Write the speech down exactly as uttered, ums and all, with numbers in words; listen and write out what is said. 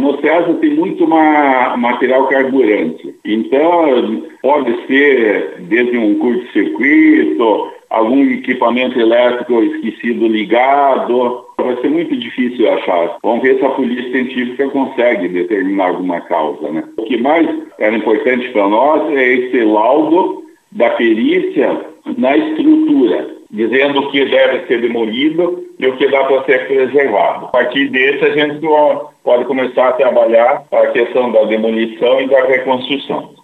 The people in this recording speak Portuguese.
no César tem muito ma material carburante. Então, pode ser desde um curto-circuito, algum equipamento elétrico esquecido ligado. Vai ser muito difícil achar. Vamos ver se a polícia científica consegue determinar alguma causa, né? O que mais era importante para nós é esse laudo da perícia na estrutura, dizendo o que deve ser demolido e o que dá para ser preservado. A partir desse, a gente pode começar a trabalhar a questão da demolição e da reconstrução.